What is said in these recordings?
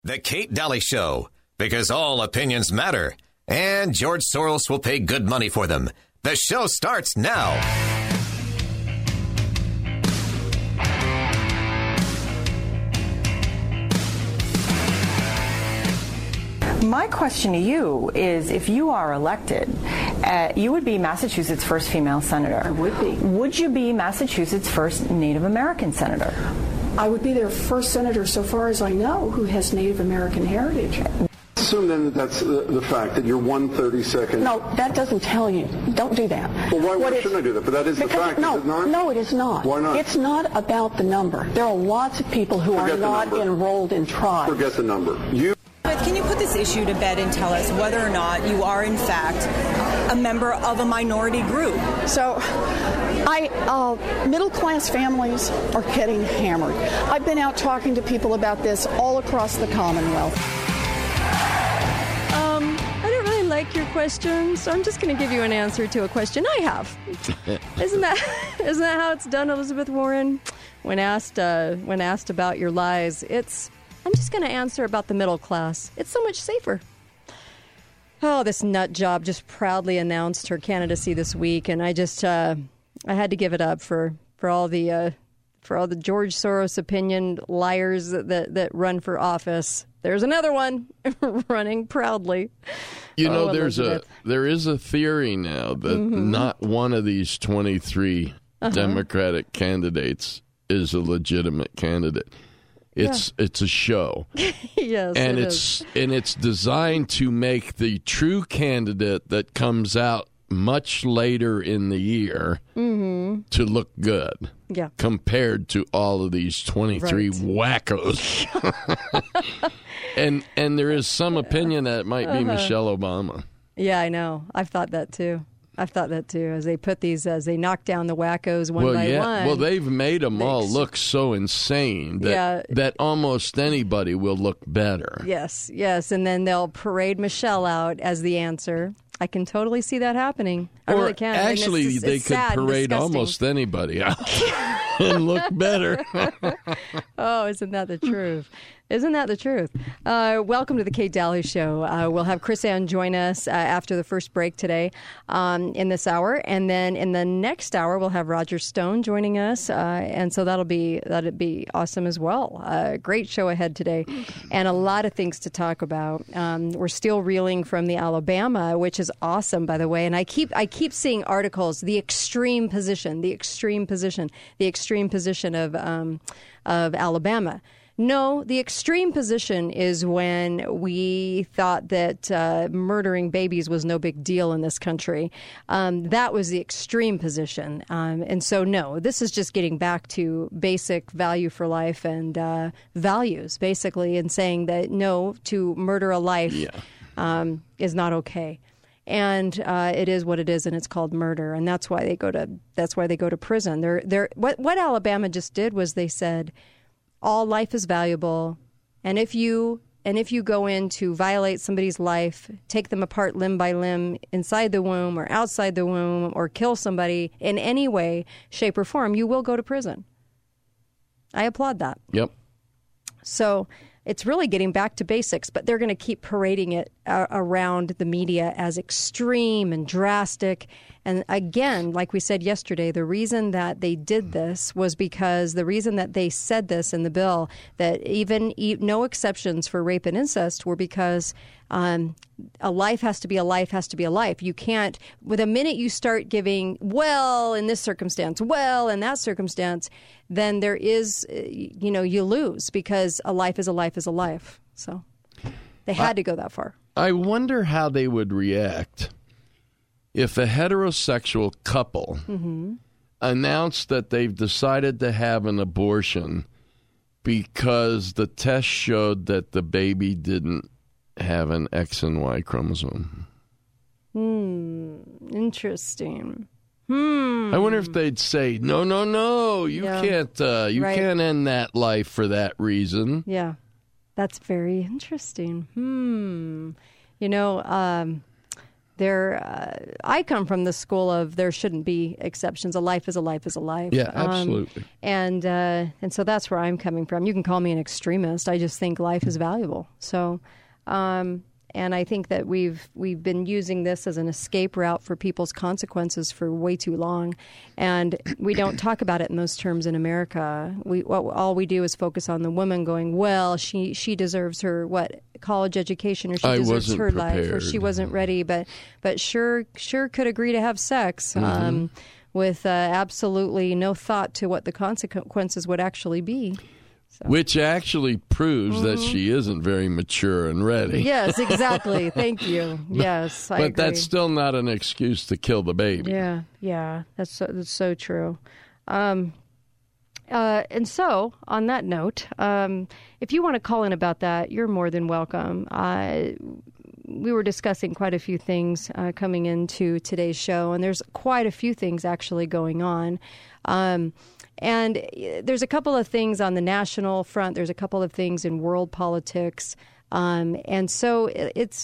The Kate Daly Show, because all opinions matter, and George Soros will pay good money for them. The show starts now. My question to you is, if you are elected, you would be Massachusetts' first female senator. I would be. Would you be Massachusetts' first Native American senator? I would be their first senator, so far as I know, who has Native American heritage. Assume then that that's the fact, that you're 1/32nd. No, that doesn't tell you. Don't do that. Well, why shouldn't I do that? But that is the fact, no, is it not? No, it is not. Why not? It's not about the number. There are lots of people who are not enrolled in tribes. Forget the number. But can you put this issue to bed and tell us whether or not you are, in fact, a member of a minority group? So, middle-class families are getting hammered. I've been out talking to people about this all across the Commonwealth. I don't really like your question, so I'm just going to give you an answer to a question I have. Isn't that how it's done, Elizabeth Warren? When asked about your lies, I'm just going to answer about the middle class. It's so much safer. Oh, this nut job just proudly announced her candidacy this week, and I just I had to give it up for all the George Soros opinion liars that run for office. There's another one running proudly. You know, there is a theory now that not one of these 23 Democratic candidates is a legitimate candidate. It's a show. Yes, and it's designed to make the true candidate that comes out much later in the year to look good. Yeah. Compared to all of these 23 wackos. and there is some opinion that it might be Michelle Obama. Yeah, I know. I've thought that too. As they knock down the wackos one by one. Well, they've made them all look so insane that almost anybody will look better. Yes. And then they'll parade Michelle out as the answer. I can totally see that happening. I really can. Actually, they could parade almost anybody out and look better. Oh, isn't that the truth? Welcome to the Kate Daly Show. We'll have Chris Ann join us after the first break today in this hour. And then in the next hour, we'll have Roger Stone joining us. And so that'll be awesome as well. Great show ahead today and a lot of things to talk about. We're still reeling from the Alabama, which is awesome, by the way. And I keep seeing articles, the extreme position of Alabama. No, the extreme position is when we thought that murdering babies was no big deal in this country. That was the extreme position. And so, no, this is just getting back to basic value for life and values, basically, and saying that, no, to murder a life is not okay. And it is what it is, and it's called murder, and that's why they go to prison. What Alabama just did was they said, all life is valuable, and if you go in to violate somebody's life, take them apart limb by limb inside the womb or outside the womb, or kill somebody in any way, shape, or form, you will go to prison. I applaud that. Yep. So it's really getting back to basics, but they're going to keep parading it around the media as extreme and drastic. And again, like we said yesterday, the reason that they did this was because the reason that they said this in the bill, that even no exceptions for rape and incest, were because a life has to be a life has to be a life. You can't, with a minute you start giving, well, in this circumstance, well, in that circumstance, then there is, you lose, because a life is a life is a life. So they had to go that far. I wonder how they would react if a heterosexual couple announced that they've decided to have an abortion because the test showed that the baby didn't have an X and Y chromosome. Interesting. I wonder if they'd say, no, you can't end that life for that reason. Yeah, that's very interesting. I come from the school of there shouldn't be exceptions. A life is a life is a life. Yeah, absolutely. And so that's where I'm coming from. You can call me an extremist. I just think life is valuable. So, and I think that we've been using this as an escape route for people's consequences for way too long, and we don't talk about it in those terms in America. All we do is focus on the woman going, well, she deserves her college education, or she deserves her life, or she wasn't ready, but sure could agree to have sex with absolutely no thought to what the consequences would actually be. So. Which actually proves that she isn't very mature and ready. Yes, exactly. Thank you. Yes, I agree. But that's still not an excuse to kill the baby. Yeah, that's so true. And so, on that note, if you want to call in about that, you're more than welcome. We were discussing quite a few things coming into today's show, and there's quite a few things actually going on. And there's a couple of things on the national front. There's a couple of things in world politics. And so it's,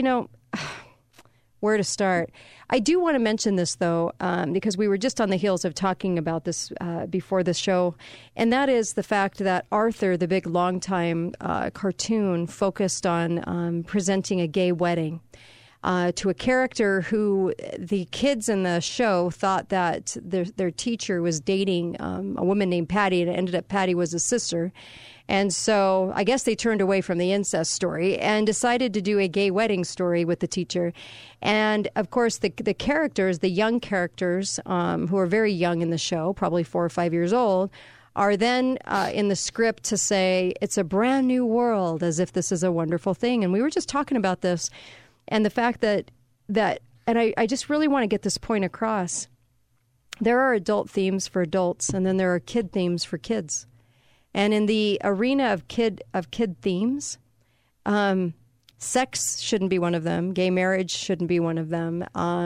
where to start. I do want to mention this, though, because we were just on the heels of talking about this before the show. And that is the fact that Arthur, the big longtime cartoon, focused on presenting a gay wedding. To a character who the kids in the show thought that their teacher was dating a woman named Patty, and it ended up Patty was his sister. And so I guess they turned away from the incest story and decided to do a gay wedding story with the teacher. And, of course, the characters, the young characters who are very young in the show, probably 4 or 5 years old, are then in the script to say it's a brand new world, as if this is a wonderful thing. And we were just talking about this. And the fact that and I just really want to get this point across. There are adult themes for adults, and then there are kid themes for kids. And in the arena of kid themes, sex shouldn't be one of them. Gay marriage shouldn't be one of them.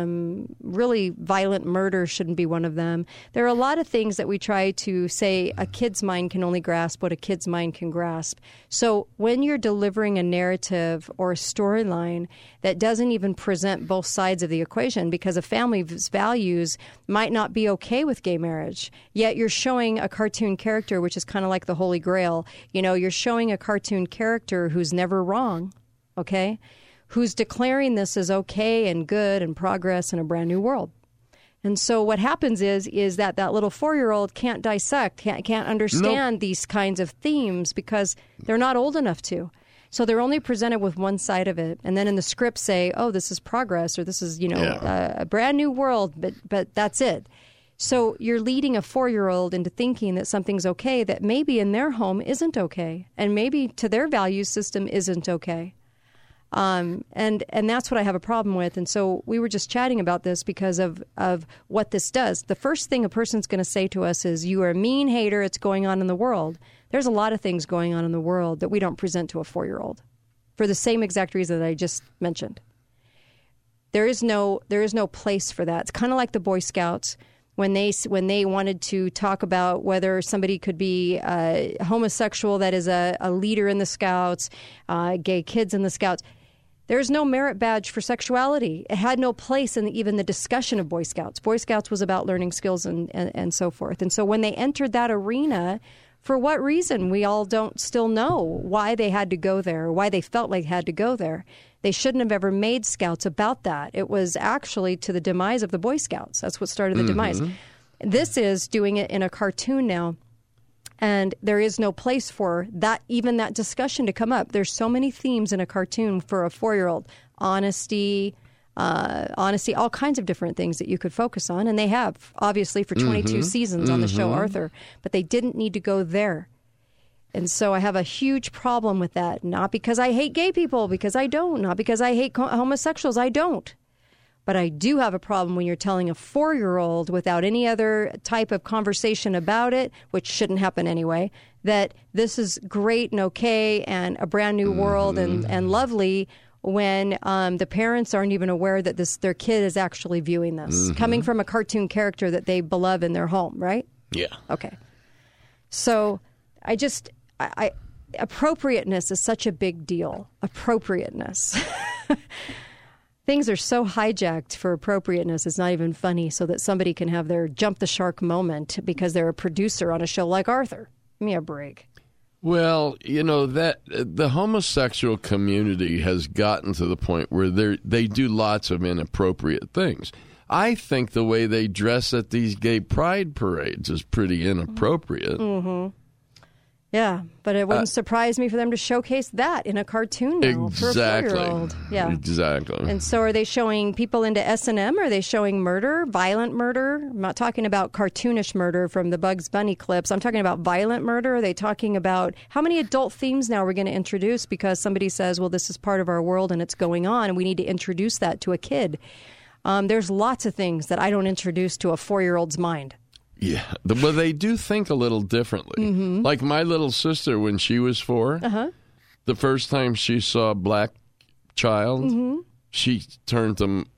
Really violent murder shouldn't be one of them. There are a lot of things that we try to say a kid's mind can only grasp what a kid's mind can grasp. So when you're delivering a narrative or a storyline that doesn't even present both sides of the equation, because a family's values might not be okay with gay marriage, yet you're showing a cartoon character, which is kind of like the Holy Grail. You're showing a cartoon character who's never wrong. Okay, who's declaring this as okay and good and progress in a brand new world. And so what happens is that little 4-year-old can't dissect, can't understand these kinds of themes because they're not old enough to. So they're only presented with one side of it. And then in the script say, oh, this is progress, or this is, a brand new world, but that's it. So you're leading a 4-year-old into thinking that something's okay that maybe in their home isn't okay, and maybe to their value system isn't okay. And that's what I have a problem with. And so we were just chatting about this because of what this does. The first thing a person's going to say to us is, you are a mean hater, it's going on in the world. There's a lot of things going on in the world that we don't present to a 4-year-old for the same exact reason that I just mentioned. There is no place for that. It's kind of like the Boy Scouts when they wanted to talk about whether somebody could be homosexual that is a leader in the Scouts, gay kids in the Scouts. There's no merit badge for sexuality. It had no place in even the discussion of Boy Scouts. Boy Scouts was about learning skills and so forth. And so when they entered that arena, for what reason, we all don't still know why they had to go there, or why they felt like they had to go there. They shouldn't have ever made Scouts about that. It was actually to the demise of the Boy Scouts. That's what started the demise. This is doing it in a cartoon now. And there is no place for that, even that discussion to come up. There's so many themes in a cartoon for a 4-year-old. Honesty, all kinds of different things that you could focus on. And they have, obviously, for 22 seasons on the show Arthur. But they didn't need to go there. And so I have a huge problem with that. Not because I hate gay people, because I don't. Not because I hate homosexuals, I don't. But I do have a problem when you're telling a 4-year-old without any other type of conversation about it, which shouldn't happen anyway, that this is great and okay and a brand new world and lovely, when the parents aren't even aware that their kid is actually viewing this, coming from a cartoon character that they beloved in their home, right? Yeah. Okay. So appropriateness is such a big deal. Appropriateness. things are so hijacked for appropriateness, it's not even funny, so that somebody can have their jump the shark moment because they're a producer on a show like Arthur. Give me a break. Well, that the homosexual community has gotten to the point where they do lots of inappropriate things. I think the way they dress at these gay pride parades is pretty inappropriate. Mm-hmm. Yeah, but it wouldn't surprise me for them to showcase that in a cartoon now for a 4-year-old. Yeah, exactly. And so are they showing people into S&M? Are they showing murder, violent murder? I'm not talking about cartoonish murder from the Bugs Bunny clips. I'm talking about violent murder. Are they talking about how many adult themes now we're going to introduce because somebody says, well, this is part of our world and it's going on and we need to introduce that to a kid? There's lots of things that I don't introduce to a 4-year-old's mind. Yeah, well, they do think a little differently. Mm-hmm. Like my little sister, when she was 4, the first time she saw a black child, she turned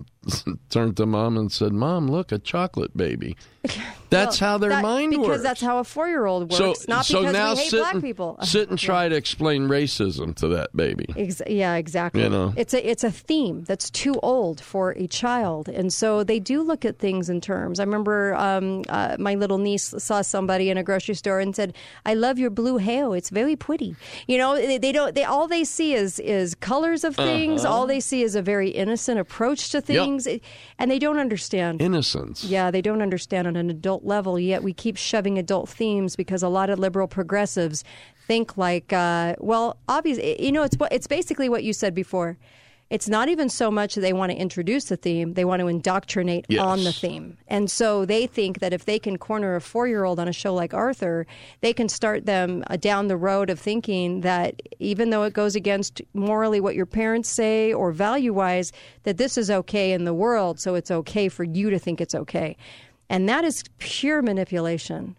to Mom and said, "Mom, look, a chocolate baby." That's how their mind works. Because that's how a 4-year-old works, not because now we hate black people. Sit and try to explain racism to that baby. Yeah, exactly. It's a theme that's too old for a child, and so they do look at things in terms. I remember my little niece saw somebody in a grocery store and said, "I love your blue hair. It's very pretty." They don't. All they see is colors of things. All they see is a very innocent approach to things, and they don't understand innocence. Yeah, they don't understand on an adult level, yet we keep shoving adult themes because a lot of liberal progressives think like, obviously, it's basically what you said before. It's not even so much that they want to introduce the theme, they want to indoctrinate on the theme. And so they think that if they can corner a 4-year-old on a show like Arthur, they can start them down the road of thinking that even though it goes against morally what your parents say or value-wise, that this is okay in the world, so it's okay for you to think it's okay. And that is pure manipulation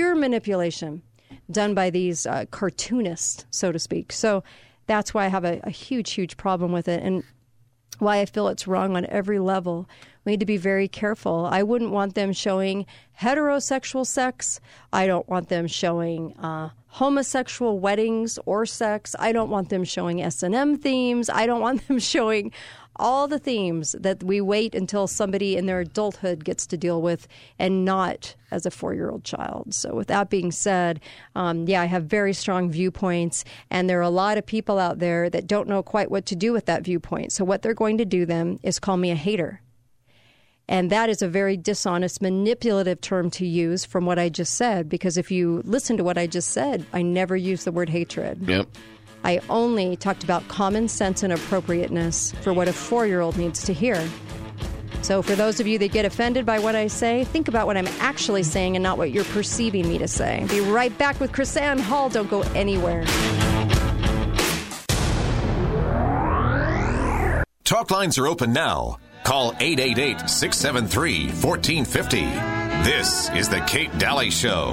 done by these cartoonists, so to speak. So that's why I have a huge, huge problem with it and why I feel it's wrong on every level. We need to be very careful. I wouldn't want them showing heterosexual sex. I don't want them showing homosexual weddings or sex. I don't want them showing S&M themes. I don't want them showing all the themes that we wait until somebody in their adulthood gets to deal with and not as a 4-year-old child. So with that being said, I have very strong viewpoints, and there are a lot of people out there that don't know quite what to do with that viewpoint. So what they're going to do then is call me a hater. And that is a very dishonest, manipulative term to use from what I just said, because if you listen to what I just said, I never used the word hatred. Yep. I only talked about common sense and appropriateness for what a 4-year-old needs to hear. So for those of you that get offended by what I say, think about what I'm actually saying and not what you're perceiving me to say. Be right back with KrisAnne Hall. Don't go anywhere. Talk lines are open now. Call 888-673-1450. This is the Kate Daly Show.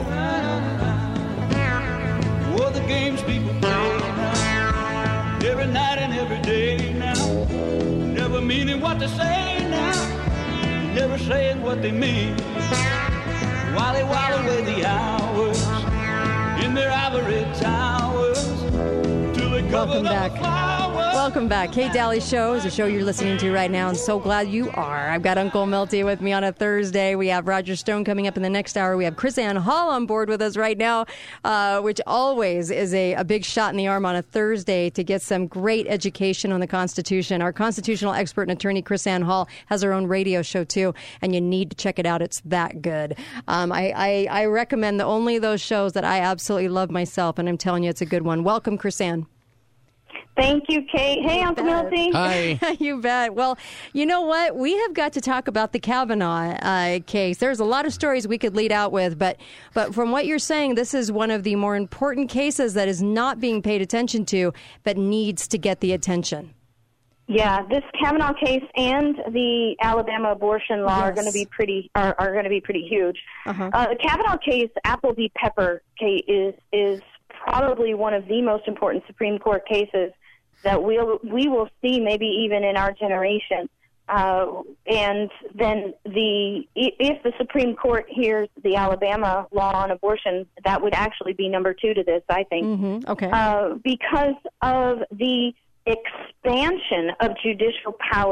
Well, the games people play now, every night and every day now, never meaning what they say now, never saying what they mean, while they while away the hours in their ivory towers till they cover the flowers. Welcome back. Kate Daly Show is a show you're listening to right now, and so glad you are. I've got Uncle Milty with me on a Thursday. We have Roger Stone coming up in the next hour. We have KrisAnne Hall on board with us right now, which always is a big shot in the arm on a Thursday to get some great education on the Constitution. Our constitutional expert and attorney, KrisAnne Hall, has her own radio show, too, and you need to check it out. It's that good. I recommend only those shows that I absolutely love myself, and I'm telling you, it's a good one. Welcome, KrisAnne. Thank you, Kate. Hey, Uncle Milty. Hi. You bet. Well, you know what? We have got to talk about the Kavanaugh case. There's a lot of stories we could lead out with, but from what you're saying, this is one of the more important cases that is not being paid attention to, but needs to get the attention. Yeah, this Kavanaugh case and the Alabama abortion law are going to be pretty huge. The Kavanaugh case, Apple v. Pepper case, is probably one of the most important Supreme Court cases that we will see, maybe even in our generation. And then if the Supreme Court hears the Alabama law on abortion, that would actually be number 2 to this, I think. Okay. Because of the expansion of judicial power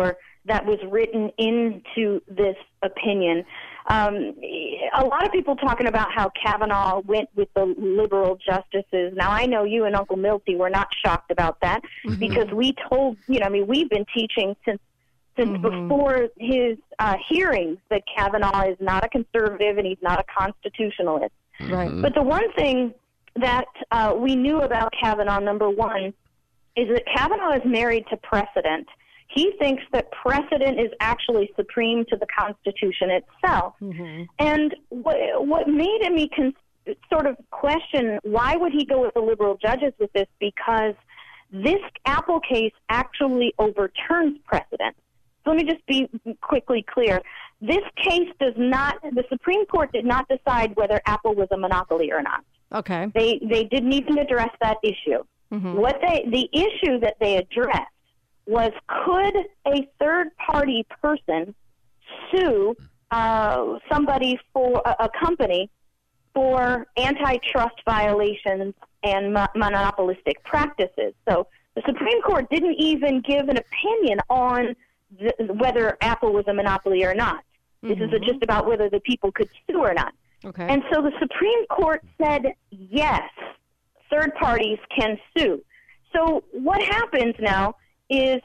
that was written into this opinion. A lot of people talking about how Kavanaugh went with the liberal justices. Now, I know you and Uncle Milty were not shocked about that because we told, we've been teaching since before his hearings that Kavanaugh is not a conservative and he's not a constitutionalist. Right. But the one thing that we knew about Kavanaugh, number one, is that Kavanaugh is married to precedent. He thinks that precedent is actually supreme to the Constitution itself. And what made me sort of question why would he go with the liberal judges with this, because this Apple case actually overturns precedent. So let me just be quickly clear. This case does not, the Supreme Court did not decide whether Apple was a monopoly or not. Okay. They didn't even address that issue. The issue that they addressed was, could a third-party person sue somebody for a company for antitrust violations and monopolistic practices? So the Supreme Court didn't even give an opinion on whether Apple was a monopoly or not. This is just about whether the people could sue or not. Okay. And so the Supreme Court said, yes, third parties can sue. So what happens now is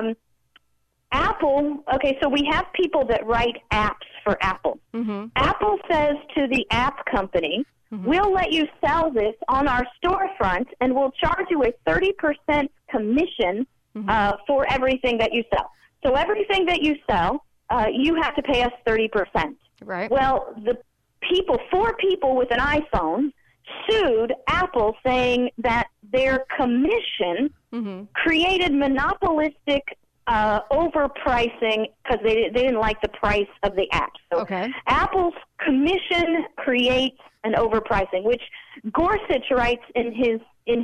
Apple, okay, so we have people that write apps for Apple. Apple says to the app company, we'll let you sell this on our storefront and we'll charge you a 30% commission for everything that you sell. So everything that you sell, you have to pay us 30%. Right. Well, four people with an iPhone sued Apple saying that their commission created monopolistic overpricing because they didn't like the price of the app. So Apple's commission creates an overpricing, which Gorsuch writes in his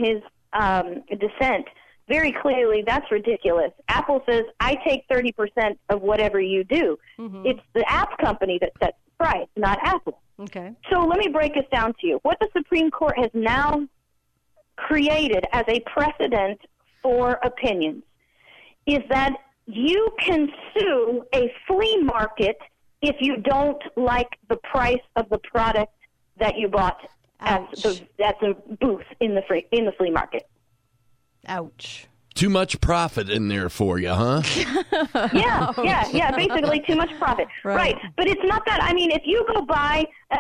dissent very clearly. That's ridiculous. Apple says, I take 30% of whatever you do. It's the app company that sets the price, not Apple. Okay. So let me break this down to you. What the Supreme Court has now created as a precedent for opinions is that you can sue a flea market if you don't like the price of the product that you bought at the booth in the flea market. Ouch. Too much profit in there for you, huh? Yeah, basically too much profit. Right. But it's not that. I mean, if you go buy,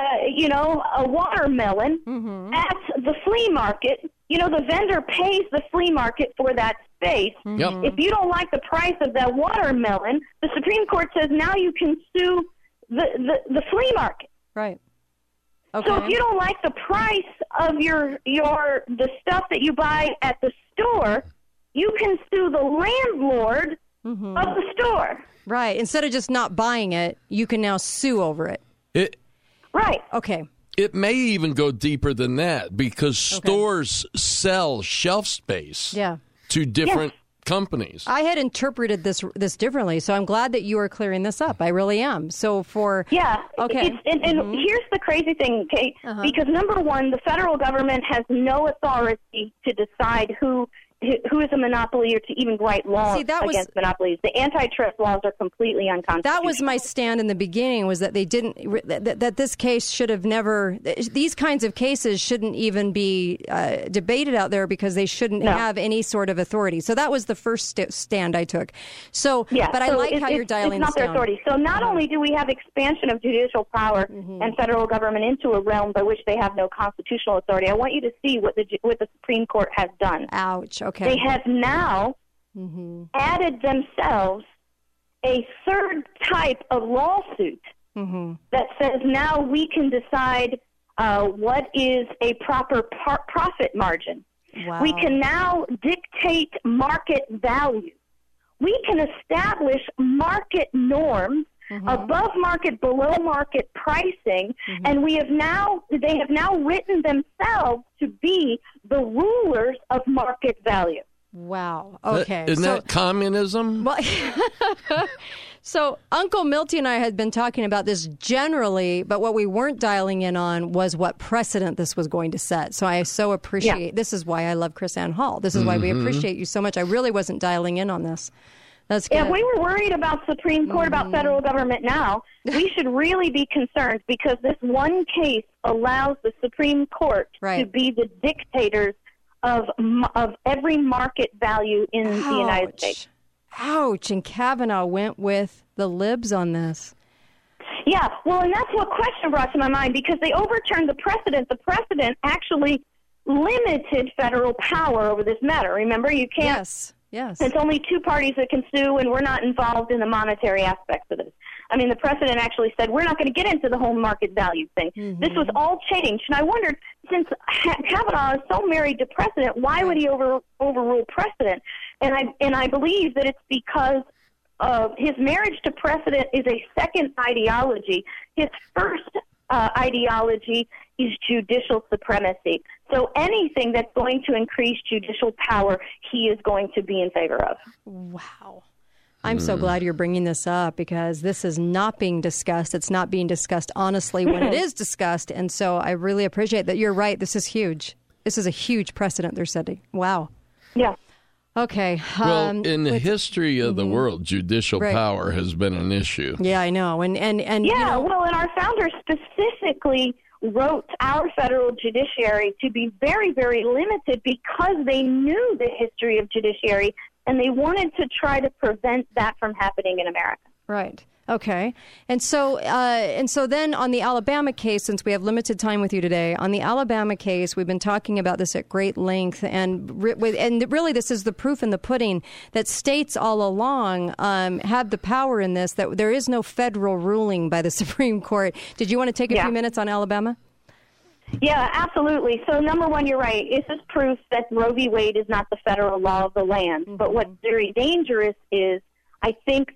a watermelon at the flea market, the vendor pays the flea market for that space. If you don't like the price of that watermelon, the Supreme Court says now you can sue the flea market. Right. Okay. So if you don't like the price of the stuff that you buy at the store, you can sue the landlord of the store. Right. Instead of just not buying it, you can now sue over it. Right. Okay. It may even go deeper than that because stores sell shelf space to different companies. I had interpreted this differently, so I'm glad that you are clearing this up. I really am. So and here's the crazy thing, Kate, because number one, the federal government has no authority to decide who is a monopoly or to even write laws against monopolies. The antitrust laws are completely unconstitutional. That was my stand in the beginning, was that they didn't, that this case should have never, these kinds of cases shouldn't even be debated out there because they shouldn't have any sort of authority. So that was the first stand I took. So, but I like how you're dialing this down. It's not their authority. So not only do we have expansion of judicial power and federal government into a realm by which they have no constitutional authority, I want you to see what the Supreme Court has done. Ouch. Okay. They have now added themselves a third type of lawsuit that says now we can decide what is a proper profit margin. Wow. We can now dictate market value. We can establish market norms, above market, below market pricing, and they have now written themselves to be the rulers of market value. Wow. Okay. Isn't that communism? Well, so Uncle Milty and I had been talking about this generally, but what we weren't dialing in on was what precedent this was going to set. So I so appreciate, this is why I love KrisAnne Hall. This is why we appreciate you so much. I really wasn't dialing in on this. That's good. If we were worried about Supreme Court, about federal government now, we should really be concerned because this one case allows the Supreme Court to be the dictators of every market value in the United States. Ouch. And Kavanaugh went with the libs on this. Yeah, well, and that's what question brought to my mind because they overturned the precedent. The precedent actually limited federal power over this matter. Remember, you can't. Yes. It's only two parties that can sue, and we're not involved in the monetary aspects of this. I mean, the precedent actually said we're not going to get into the whole market value thing. This was all changed. And I wondered, since Kavanaugh is so married to precedent, why would he overrule precedent? And I believe that it's because his marriage to precedent is a second ideology. His first ideology is judicial supremacy. So anything that's going to increase judicial power, he is going to be in favor of. Wow. I'm so glad you're bringing this up because this is not being discussed. It's not being discussed honestly when it is discussed. And so I really appreciate that. You're right. This is huge. This is a huge precedent they're setting. Wow. Yeah. Okay. Well, in the history of the world, judicial power has been an issue. Yeah, I know. And well, and our founders specifically wrote our federal judiciary to be very, very limited because they knew the history of judiciary and they wanted to try to prevent that from happening in America. Right. Okay. And so then on the Alabama case, since we have limited time with you today, on the Alabama case, we've been talking about this at great length, and really this is the proof in the pudding that states all along have the power in this, that there is no federal ruling by the Supreme Court. Did you want to take a few minutes on Alabama? Yeah, absolutely. So number one, you're right. This is proof that Roe v. Wade is not the federal law of the land. But what's very dangerous is I think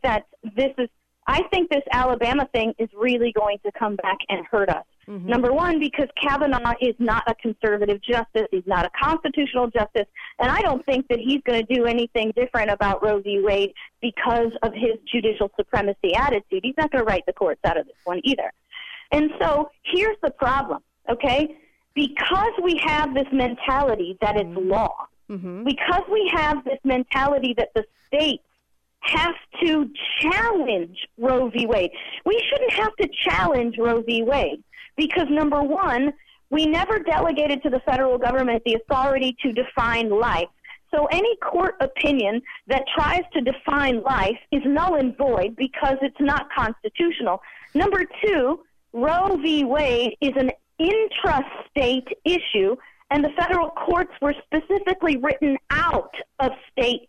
this Alabama thing is really going to come back and hurt us. Number one, because Kavanaugh is not a conservative justice. He's not a constitutional justice. And I don't think that he's going to do anything different about Roe v. Wade because of his judicial supremacy attitude. He's not going to write the courts out of this one either. And so here's the problem, okay? Because we have this mentality that it's law, because we have this mentality that the states have to challenge Roe v. Wade. We shouldn't have to challenge Roe v. Wade because, number one, we never delegated to the federal government the authority to define life. So any court opinion that tries to define life is null and void because it's not constitutional. Number two, Roe v. Wade is an intrastate issue, and the federal courts were specifically written out of state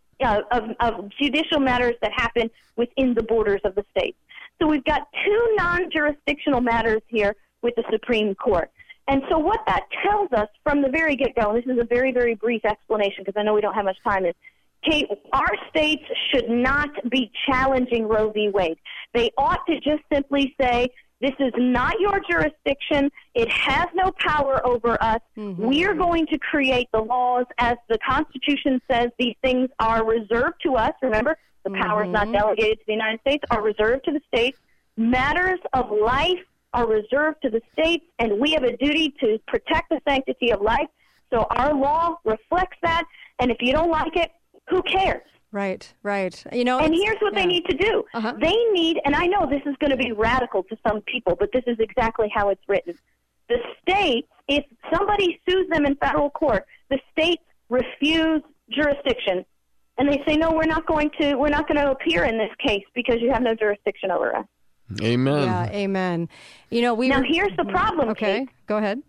of judicial matters that happen within the borders of the state. So we've got two non-jurisdictional matters here with the Supreme Court. And so what that tells us from the very get-go, and this is a very, very brief explanation because I know we don't have much time, is, Kate, our states should not be challenging Roe v. Wade. They ought to just simply say, this is not your jurisdiction. It has no power over us. We are going to create the laws as the Constitution says these things are reserved to us. Remember, the power is not delegated to the United States, are reserved to the states. Matters of life are reserved to the states, and we have a duty to protect the sanctity of life. So our law reflects that, and if you don't like it, who cares? Right. And here's what they need to do. They need, and I know this is going to be radical to some people, but this is exactly how it's written. The states, if somebody sues them in federal court, the states refuse jurisdiction, and they say, no, we're not going to appear in this case because you have no jurisdiction over us. Amen. Yeah, amen. Now here's the problem. Okay, Kate. Go ahead.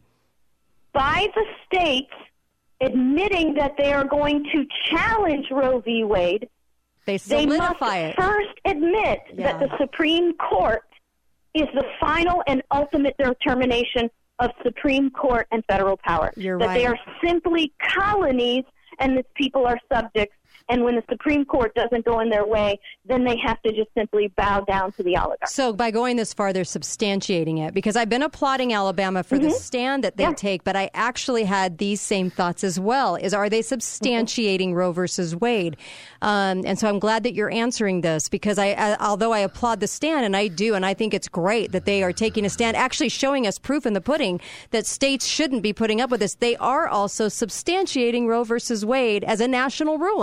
By the states admitting that they are going to challenge Roe v. Wade, they must first admit that the Supreme Court is the final and ultimate determination of Supreme Court and federal power. They are simply colonies and that people are subjects. And when the Supreme Court doesn't go in their way, then they have to just simply bow down to the oligarchs. So by going this far, they're substantiating it. Because I've been applauding Alabama for the stand that they take, but I actually had these same thoughts as well. Are they substantiating Roe versus Wade? And so I'm glad that you're answering this because although I applaud the stand, and I do, and I think it's great that they are taking a stand, actually showing us proof in the pudding that states shouldn't be putting up with this, they are also substantiating Roe versus Wade as a national ruling.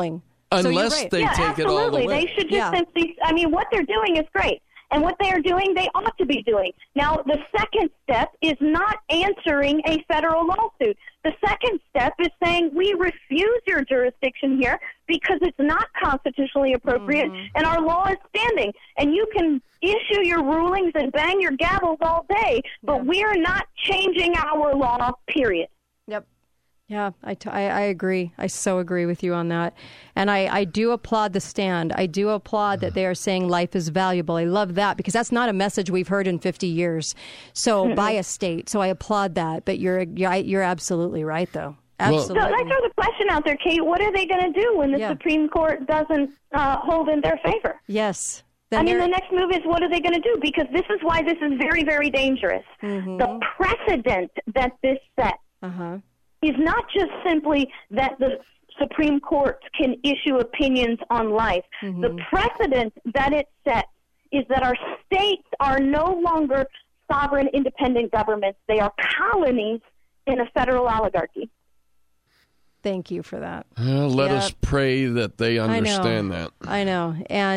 Unless they take it all the way. They should just simply, I mean, what they're doing is great. And what they are doing, they ought to be doing. Now, the second step is not answering a federal lawsuit. The second step is saying we refuse your jurisdiction here because it's not constitutionally appropriate and our law is standing. And you can issue your rulings and bang your gavels all day, but we are not changing our law, period. Yep. Yeah, I agree. I so agree with you on that. And I do applaud the stand. I do applaud that they are saying life is valuable. I love that because that's not a message we've heard in 50 years. So by a state. So I applaud that. But you're absolutely right, though. Absolutely. So I throw the question out there, Kate. What are they going to do when the Supreme Court doesn't hold in their favor? Yes. I mean, the next move is what are they going to do? Because this is why this is very, very dangerous. The precedent that this sets is not just simply that the Supreme Court can issue opinions on life. The precedent that it sets is that our states are no longer sovereign, independent governments. They are colonies in a federal oligarchy. Thank you for that. Let us pray that they understand that. I know.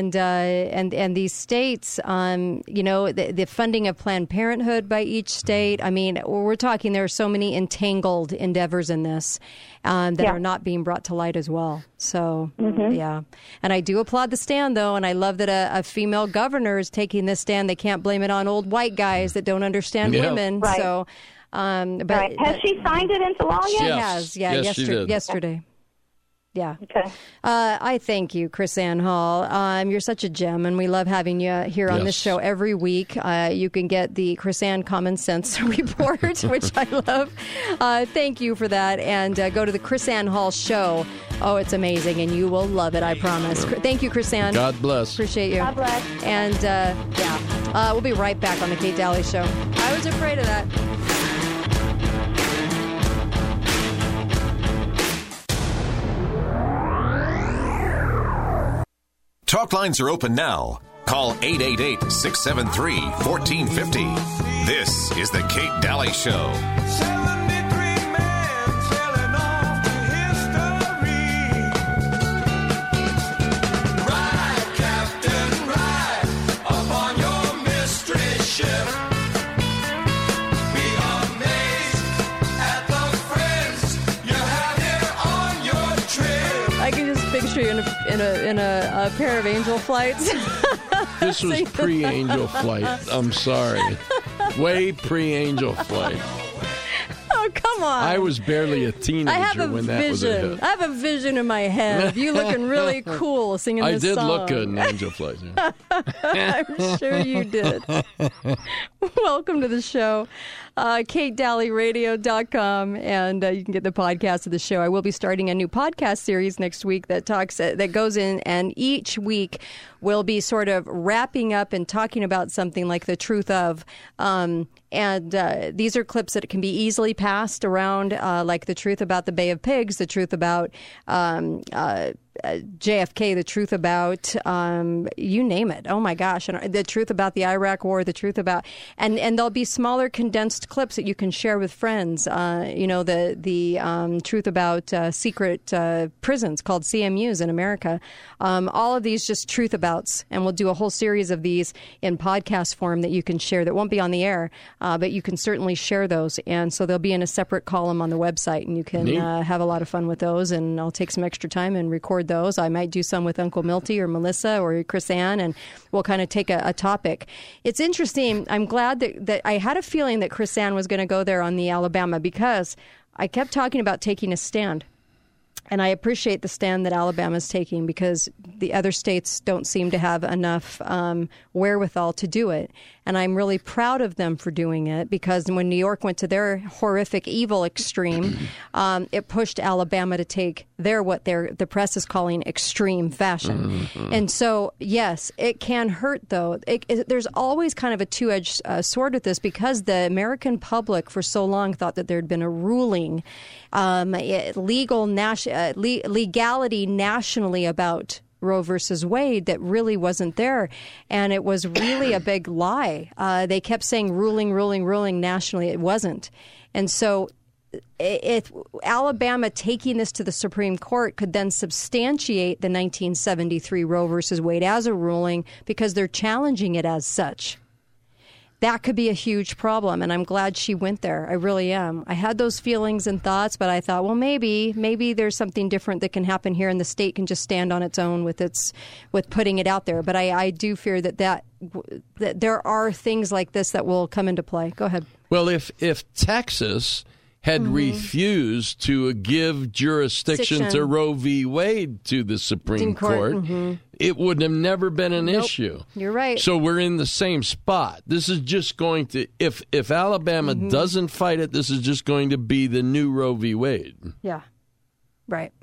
And these states, the funding of Planned Parenthood by each state. I mean, we're talking there are so many entangled endeavors in this that are not being brought to light as well. So, yeah. And I do applaud the stand, though, and I love that a female governor is taking this stand. They can't blame it on old white guys that don't understand women. Right. So. But has she signed it into law yet? She has. Yeah, yesterday. Yeah. Okay. I thank you, KrisAnne Hall. You're such a gem, and we love having you here on this show every week. You can get the KrisAnne Common Sense Report, which I love. Thank you for that. And go to the KrisAnne Hall show. Oh, it's amazing, and you will love it, I promise. Thank you, KrisAnne. God bless. Appreciate you. God bless. And, we'll be right back on the Kate Daly Show. I was afraid of that. Talk lines are open now. Call 888-673-1450. This is the Kate Daly Show. 73 men telling off history. Ride, Captain, ride upon your mystery ship. Be amazed at the friends you have here on your trip. I can just picture you in a pair of Angel flights. This was pre-Angel Flight. I'm sorry. Way pre-Angel Flight. Oh, come on. I was barely a teenager when that was a hit. I have a vision in my head of you looking really cool singing this song. I did look good in Angel Flight. Yeah. I'm sure you did. Welcome to the show. KateDalyRadio.com, and you can get the podcast of the show. I will be starting a new podcast series next week that goes in, and each week we'll be sort of wrapping up and talking about something like the truth of. And these are clips that can be easily passed around, like the truth about the Bay of Pigs, the truth about JFK, the truth about you name it. Oh my gosh, and the truth about the Iraq War, the truth about, and there'll be smaller condensed clips that you can share with friends. The truth about secret prisons called CMUs in America. All of these just truth abouts, and we'll do a whole series of these in podcast form that you can share. That won't be on the air, but you can certainly share those, and so they'll be in a separate column on the website, and you can have a lot of fun with those. And I'll take some extra time and record those. I might do some with Uncle Milty or Melissa or KrisAnne, and we'll kind of take a topic. It's interesting. I'm glad that I had a feeling that KrisAnne was going to go there on the Alabama, because I kept talking about taking a stand. And I appreciate the stand that Alabama's taking, because the other states don't seem to have enough wherewithal to do it. And I'm really proud of them for doing it, because when New York went to their horrific evil extreme, it pushed Alabama to take what the press is calling extreme fashion. And so, yes, it can hurt, though. There's always kind of a two-edged sword with this, because the American public for so long thought that there had been a ruling, legality nationally about Roe versus Wade that really wasn't there. And it was really a big lie. They kept saying ruling nationally. It wasn't. And so Alabama taking this to the Supreme Court could then substantiate the 1973 Roe versus Wade as a ruling because they're challenging it as such. That could be a huge problem, and I'm glad she went there. I really am. I had those feelings and thoughts, but I thought, well, maybe there's something different that can happen here, and the state can just stand on its own with putting it out there. But I do fear that there are things like this that will come into play. Go ahead. Well, if Texas had refused to give jurisdiction to Roe v. Wade to the Supreme Court, it would have never been an issue. You're right. So we're in the same spot. This is just going to, if Alabama doesn't fight it, this is just going to be the new Roe v. Wade. Yeah. Right.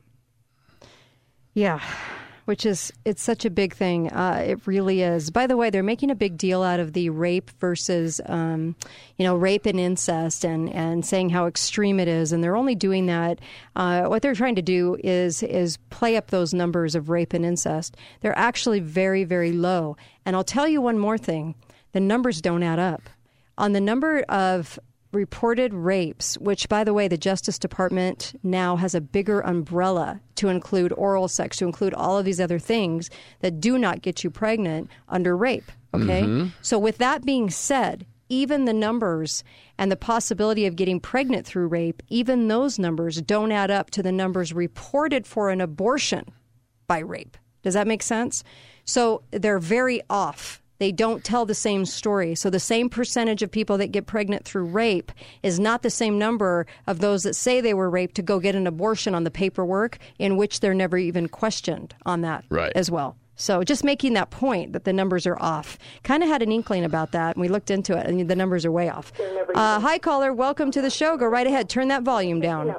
Yeah. Which is, it's such a big thing. It really is. By the way, they're making a big deal out of the rape versus, rape and incest and saying how extreme it is. And they're only doing that. What they're trying to do is play up those numbers of rape and incest. They're actually very, very low. And I'll tell you one more thing. The numbers don't add up. On the number of reported rapes, which, by the way, the Justice Department now has a bigger umbrella to include oral sex, to include all of these other things that do not get you pregnant under rape. Okay? So with that being said, even the numbers and the possibility of getting pregnant through rape, even those numbers don't add up to the numbers reported for an abortion by rape. Does that make sense? So they're very off. They don't tell the same story. So the same percentage of people that get pregnant through rape is not the same number of those that say they were raped to go get an abortion on the paperwork, in which they're never even questioned on that as well. So just making that point that the numbers are off. Kind of had an inkling about that, and we looked into it, and the numbers are way off. Hi, caller. Welcome to the show. Go right ahead. Turn that volume down.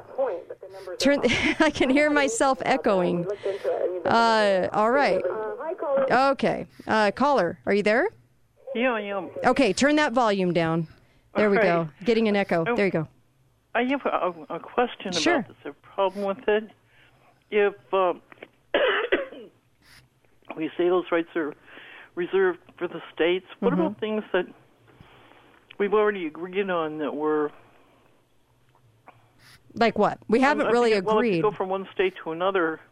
I can hear myself echoing. All right. Okay. Caller, are you there? Yeah, I am. Okay, turn that volume down. There we go. Getting an echo. There you go. I have a question Sure. about this. A problem with it. If we say those rights are reserved for the states, what about things that we've already agreed on that were... Like what? We haven't really agreed. Well, if you go from one state to another...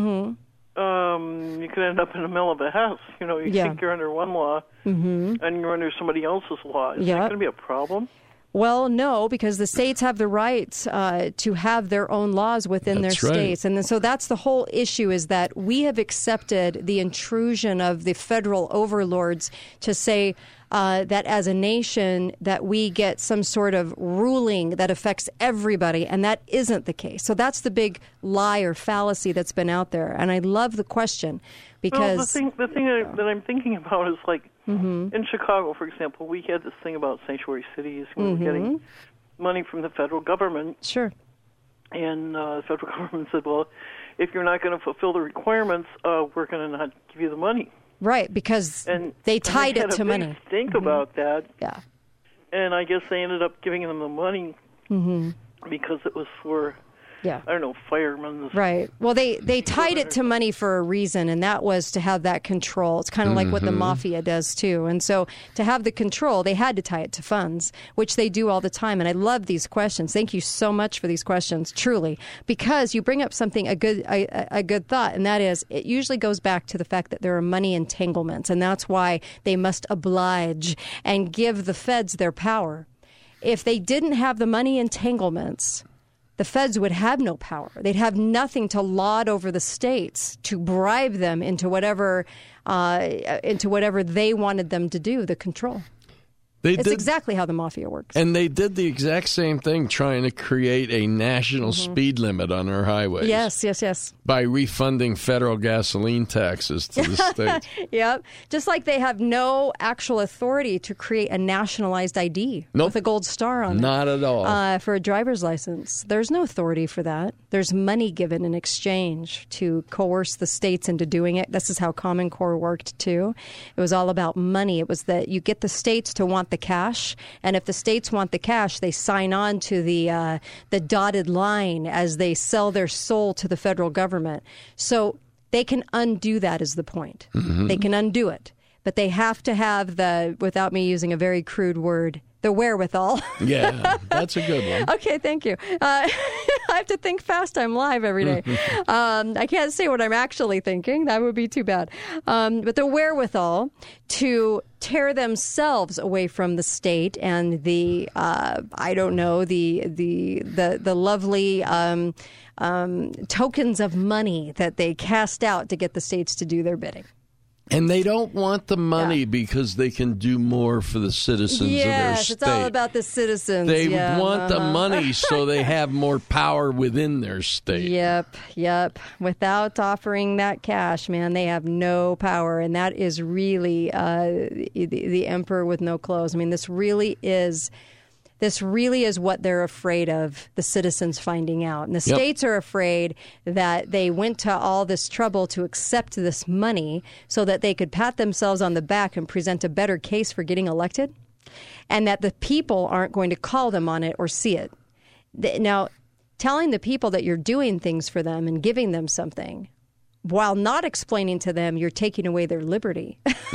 you could end up in the middle of a house. You think you're under one law, and you're under somebody else's law. Is that going to be a problem? Well, no, because the states have the rights to have their own laws within their states. And so that's the whole issue, is that we have accepted the intrusion of the federal overlords to say that as a nation that we get some sort of ruling that affects everybody, and that isn't the case. So that's the big lie or fallacy that's been out there. And I love the question because... Well, the thing that I'm thinking about is like, in Chicago, for example, we had this thing about sanctuary cities. We were getting money from the federal government. Sure. And the federal government said, well, if you're not going to fulfill the requirements, we're going to not give you the money. Right, because they tied it to money. Think about that. Yeah. And I guess they ended up giving them the money because it was for... I don't know, firemen. Right. Well, they tied it to money for a reason, and that was to have that control. It's kind of like what the mafia does, too. And so to have the control, they had to tie it to funds, which they do all the time. And I love these questions. Thank you so much for these questions, truly, because you bring up something, a good thought, and that is it usually goes back to the fact that there are money entanglements, and that's why they must oblige and give the feds their power. If they didn't have the money entanglements, the feds would have no power. They'd have nothing to laud over the states to bribe them into whatever they wanted them to do, the control. It's exactly how the mafia works. And they did the exact same thing, trying to create a national speed limit on our highways. Yes. By refunding federal gasoline taxes to the states. Yep. Just like they have no actual authority to create a nationalized ID with a gold star on it. Not at all. For a driver's license. There's no authority for that. There's money given in exchange to coerce the states into doing it. This is how Common Core worked, too. It was all about money. It was that you get the states to want the cash, and if the states want the cash, they sign on to the dotted line as they sell their soul to the federal government. So they can undo that, is the point. They can undo it, but they have to have without me using a very crude word, the wherewithal. Yeah, that's a good one. Okay, thank you. I have to think fast. I'm live every day. I can't say what I'm actually thinking. That would be too bad. But the wherewithal to tear themselves away from the state and the the lovely tokens of money that they cast out to get the states to do their bidding. And they don't want the money because they can do more for the citizens of their state. It's all about the citizens. They want the money so they have more power within their state. Yep. Without offering that cash, man, they have no power. And that is really the emperor with no clothes. I mean, this really is what they're afraid of, the citizens finding out. And the states are afraid that they went to all this trouble to accept this money so that they could pat themselves on the back and present a better case for getting elected, and that the people aren't going to call them on it or see it. Now, telling the people that you're doing things for them and giving them something, while not explaining to them you're taking away their liberty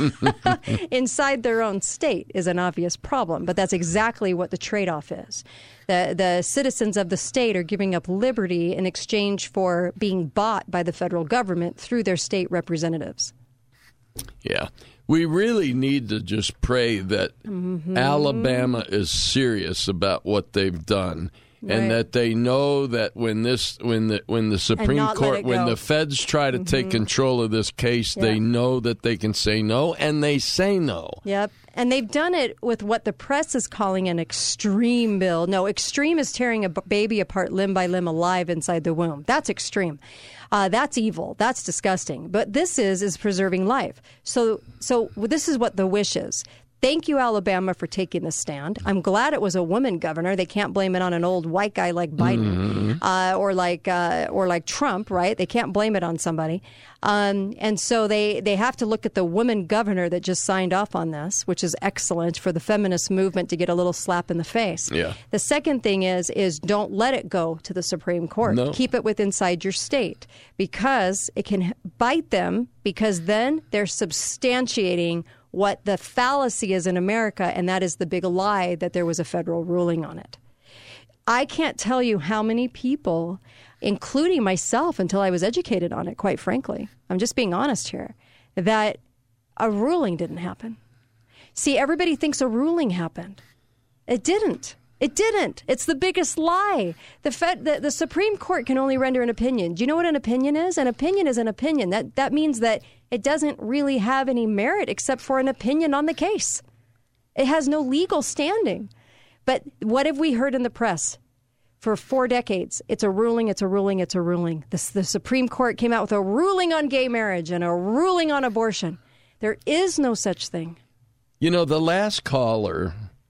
inside their own state, is an obvious problem. But that's exactly what the trade-off is. The citizens of the state are giving up liberty in exchange for being bought by the federal government through their state representatives. Yeah. We really need to just pray that Alabama is serious about what they've done. And that they know that when the Supreme Court, when the feds try to take control of this case, they know that they can say no, and they say no. Yep. And they've done it with what the press is calling an extreme bill. No, extreme is tearing a baby apart limb by limb alive inside the womb. That's extreme. That's evil. That's disgusting. But this is preserving life. So this is what the wish is. Thank you, Alabama, for taking this stand. I'm glad it was a woman governor. They can't blame it on an old white guy like Biden or like Trump, right? They can't blame it on somebody. And so they have to look at the woman governor that just signed off on this, which is excellent for the feminist movement to get a little slap in the face. Yeah. The second thing is don't let it go to the Supreme Court. No. Keep it inside your state, because it can bite them, because then they're substantiating what the fallacy is in America, and that is the big lie that there was a federal ruling on it. I can't tell you how many people, including myself until I was educated on it, quite frankly, I'm just being honest here, that a ruling didn't happen. See, everybody thinks a ruling happened. It didn't. It didn't. It's the biggest lie. The Supreme Court can only render an opinion. Do you know what an opinion is? An opinion is an opinion. That means that it doesn't really have any merit except for an opinion on the case. It has no legal standing. But what have we heard in the press? For 4 decades, it's a ruling, it's a ruling, it's a ruling. The Supreme Court came out with a ruling on gay marriage and a ruling on abortion. There is no such thing. You know, the last caller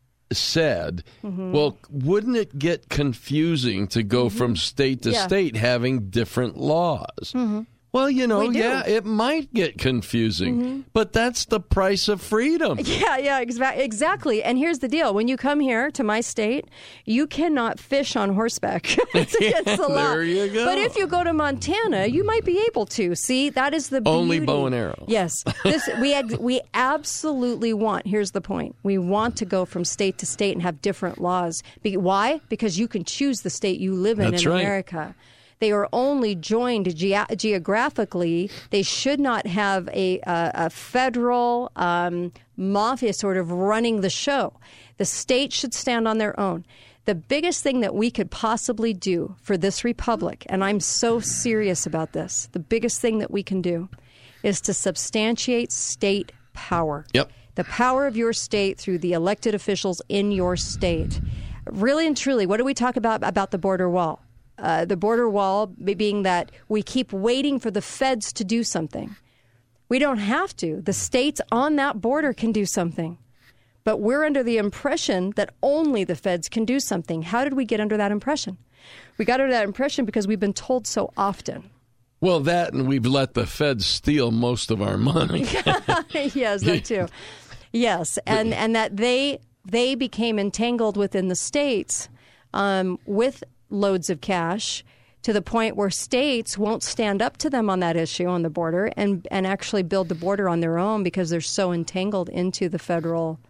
said, well, wouldn't it get confusing to go from state to state having different laws? Well, you know, it might get confusing, but that's the price of freedom. Yeah, exactly. And here's the deal. When you come here to my state, you cannot fish on horseback. It's against the law. There you go. But if you go to Montana, you might be able to. See, that is the beauty. Only bow and arrow. Yes. We absolutely want, here's the point, we want to go from state to state and have different laws. Why? Because you can choose the state you live in America. They are only joined geographically. They should not have a federal mafia sort of running the show. The state should stand on their own. The biggest thing that we could possibly do for this republic, and I'm so serious about this, the biggest thing that we can do is to substantiate state power. Yep. The power of your state through the elected officials in your state. Really and truly, what do we talk about the border wall? The border wall being that we keep waiting for the feds to do something. We don't have to. The states on that border can do something. But we're under the impression that only the feds can do something. How did we get under that impression? We got under that impression because we've been told so often. Well, that, and we've let the feds steal most of our money. Yes, that too. Yes, and that they became entangled within the states with loads of cash to the point where states won't stand up to them on that issue on the border and actually build the border on their own because they're so entangled into the federal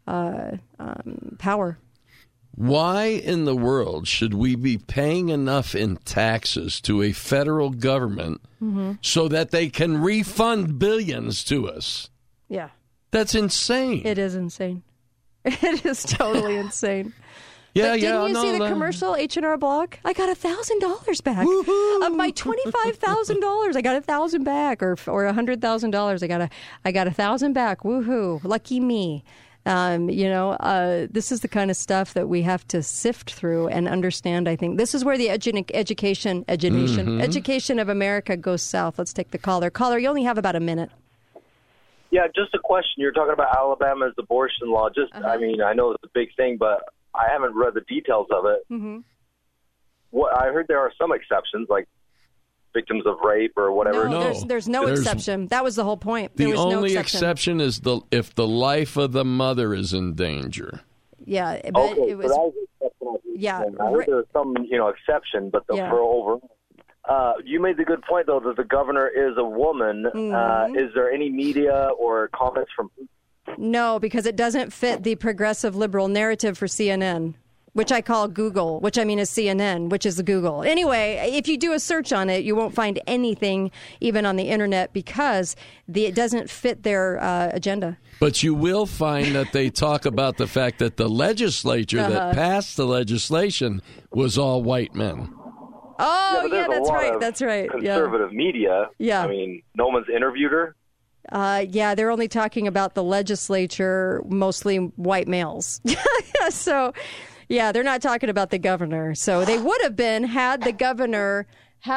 power. Why in the world should we be paying enough in taxes to a federal government so that they can refund billions to us? Yeah. That's insane. It is insane. It is totally insane. Yeah, but didn't you see the commercial, H&R Block? I got $1,000 back. Woo-hoo! Of my $25,000. I got $1,000 back, or $100,000. I got $1,000 back. Woohoo! Lucky me. This is the kind of stuff that we have to sift through and understand. I think this is where the education of America goes south. Let's take the caller. Caller, you only have about a minute. Yeah, just a question. You're talking about Alabama's abortion law. I mean, I know it's a big thing, but I haven't read the details of it. Mm-hmm. What I heard, there are some exceptions, like victims of rape or whatever. No, there's no exception. That was the whole point. There was only no exception is if the life of the mother is in danger. Yeah, but okay, it was. So that was yeah, I heard there's some exception, but for over. You made the good point, though, that the governor is a woman. Is there any media or comments from? No, because it doesn't fit the progressive liberal narrative for CNN, which I call Google, which I mean is CNN, which is Google. Anyway, if you do a search on it, you won't find anything even on the internet because it doesn't fit their agenda. But you will find that they talk about the fact that the legislature that passed the legislation was all white men. Oh, yeah, that's right. That's right. Conservative media. Yeah. I mean, no one's interviewed her. Yeah, they're only talking about the legislature, mostly white males. So, yeah, they're not talking about the governor. So they would have been had the governor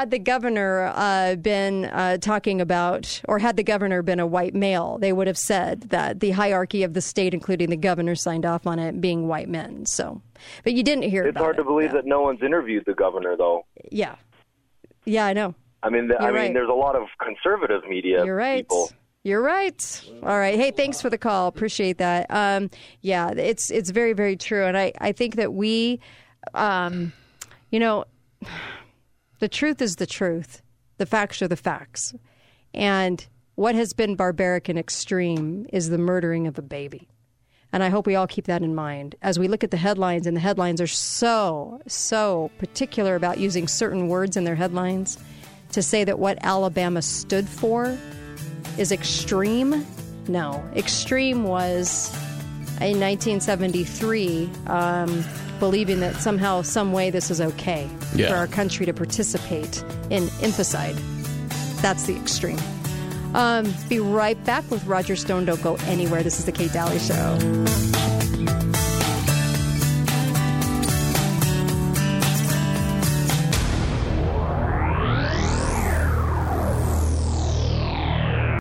been talking about, or had the governor been a white male, they would have said that the hierarchy of the state, including the governor, signed off on it being white men. So, but you didn't hear. It's hard to believe that no one's interviewed the governor, though. Yeah, I know. I mean, there's a lot of conservative media. You're right. People. You're right. All right. Hey, thanks for the call. Appreciate that. Yeah, it's very, very true. And I think that we, the truth is the truth. The facts are the facts. And what has been barbaric and extreme is the murdering of a baby. And I hope we all keep that in mind as we look at the headlines. And the headlines are so particular about using certain words in their headlines to say that what Alabama stood for is extreme. No, extreme was in 1973, believing that somehow, some way, this is okay for our country to participate in infanticide. That's the extreme. Be right back with Roger Stone. Don't go anywhere. This is the Kate Daly Show.